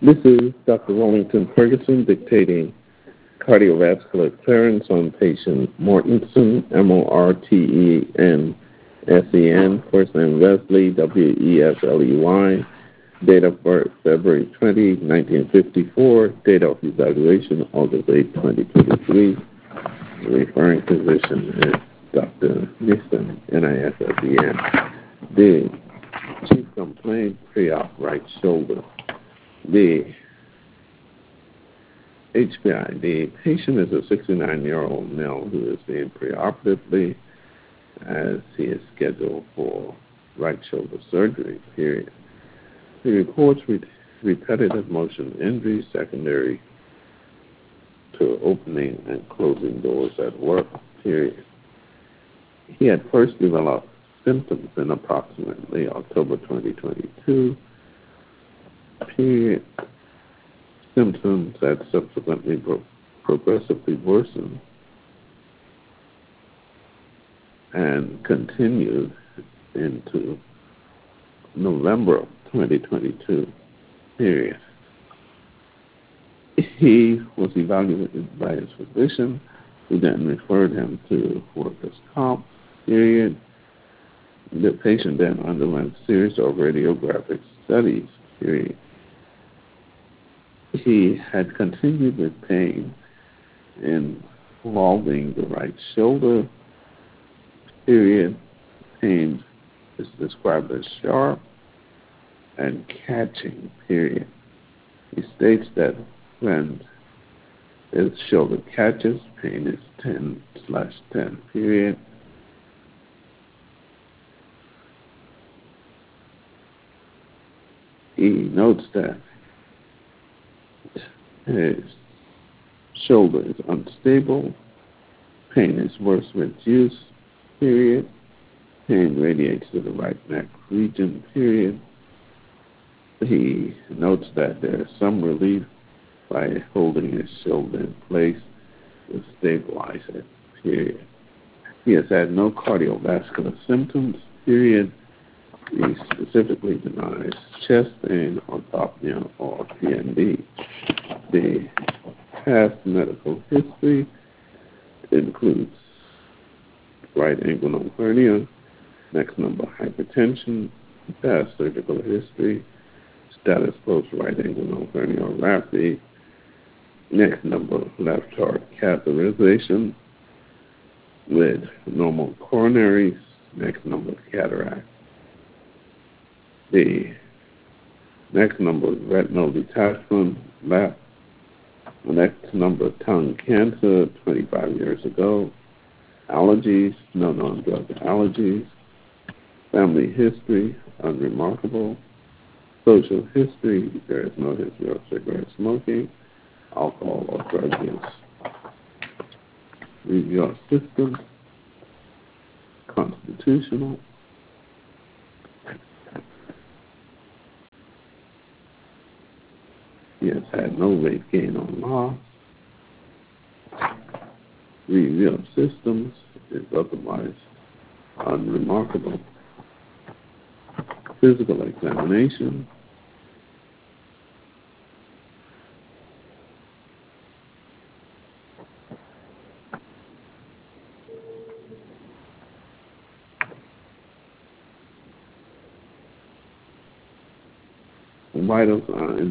This is Dr. Wellington Ferguson dictating cardiovascular clearance on patient Mortensen, Morten Sen, first name Wesley, Wesley, date of birth February 20, 1954, date of evaluation August 8, 2023. The referring physician is Dr. Nissen, NISSEN. The chief complaint, pre-op right shoulder. The HPI, the patient is a 69-year-old male who is seen preoperatively as he is scheduled for right shoulder surgery, period. He reports repetitive motion injury secondary to opening and closing doors at work, period. He had first developed symptoms in approximately October 2022, period. Symptoms that subsequently progressively worsened and continued into November of 2022, period. He was evaluated by his physician, who then referred him to workers' comp, period. The patient then underwent a series of radiographic studies, period. He had continued with pain involving the right shoulder, period. Pain is described as sharp and catching, period. He states that when his shoulder catches, pain is 10/10, period. He notes that his shoulder is unstable, pain is worse with use, period. Pain radiates to the right neck region, period. He notes that there is some relief by holding his shoulder in place to stabilize it, period. He has had no cardiovascular symptoms, period. He specifically denies chest pain, orthopnea, or PND. The past medical history includes right inguinal hernia, next number hypertension, past surgical history, status post right inguinal herniorrhaphy, next number left heart catheterization with normal coronaries, next number cataract. The next number retinal detachment, left. The next number tongue cancer, 25 years ago. Allergies, no known drug allergies. Family history, unremarkable. Social history, there is no history of cigarette smoking, alcohol, or drug use. Review of system, constitutional. He has had no weight gain or loss. Review of systems is otherwise unremarkable. Physical examination. Vital signs.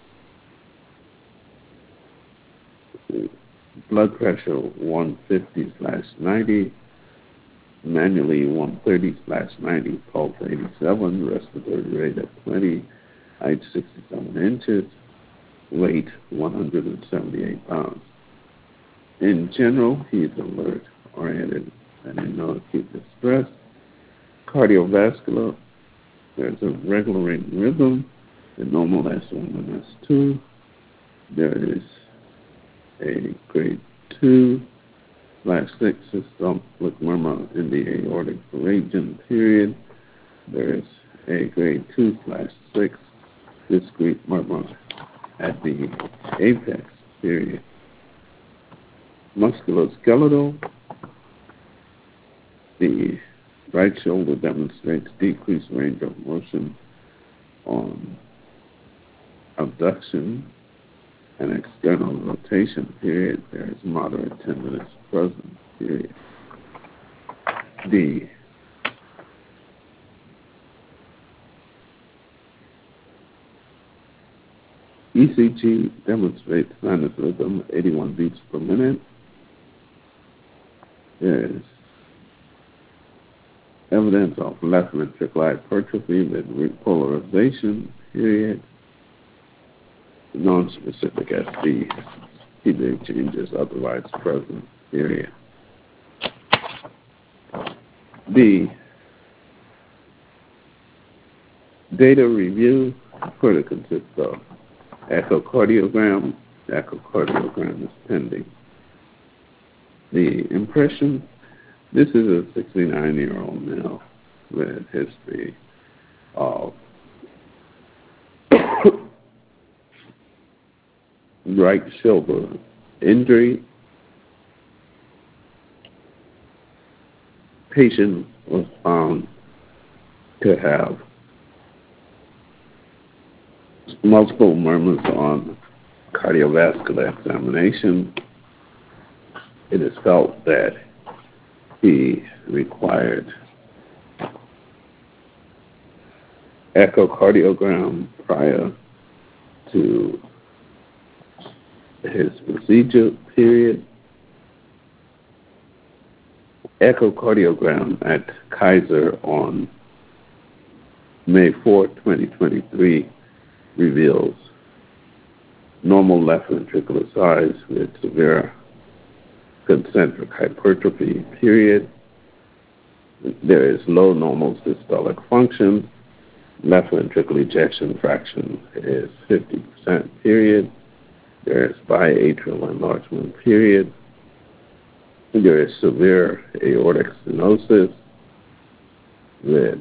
Blood pressure 150/90, manually 130/90, pulse 87, respiratory rate at 20, height 67 inches, weight 178 pounds. In general, he is alert, oriented, and in no acute distress. Cardiovascular, there's a regular rhythm, the normal S1 and S2. There is a grade 2/6 systolic murmur in the aortic region, period. There is a grade 2/6 discrete murmur at the apex, period. Musculoskeletal, the right shoulder demonstrates decreased range of motion on abduction and external rotation, period. There is moderate tenderness present, period. D. ECG demonstrates sinus rhythm 81 beats per minute. There is evidence of left ventricular hypertrophy with repolarization, period. Non-specific SB, kidney changes otherwise present, period. D. Data review further consists of echocardiogram. The echocardiogram is pending. The impression, this is a 69-year-old male with history of right shoulder injury. Patient was found to have multiple murmurs on cardiovascular examination. It is felt that he required echocardiogram prior to his procedure, period. Echocardiogram at Kaiser on May 4, 2023 reveals normal left ventricular size with severe concentric hypertrophy, period. There is low normal systolic function. Left ventricular ejection fraction is 50%, period. There is biatrial enlargement, period. There is severe aortic stenosis with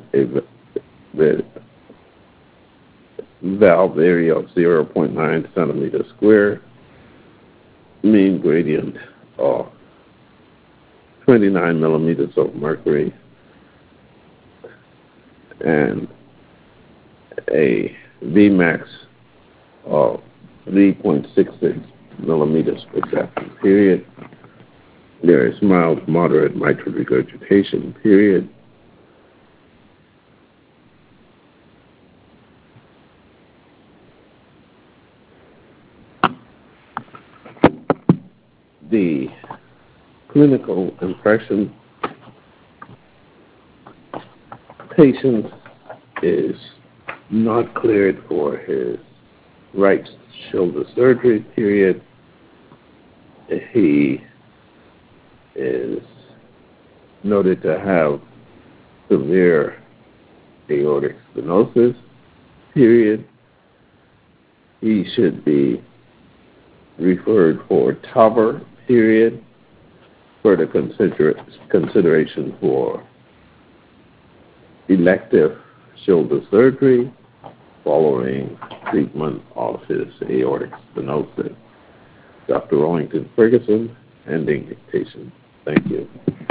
valve area of 0.9 centimeters square, mean gradient of 29 millimeters of mercury, and a Vmax of 3.66 millimeters per second, period. There is mild, moderate mitral regurgitation, period. The clinical impression, patient is not cleared for his right shoulder surgery, period. He is noted to have severe aortic stenosis, period. He should be referred for TAVR, period. Further consideration for elective shoulder surgery following treatment of his aortic stenosis. Dr. Rollington Ferguson, ending dictation. Thank you.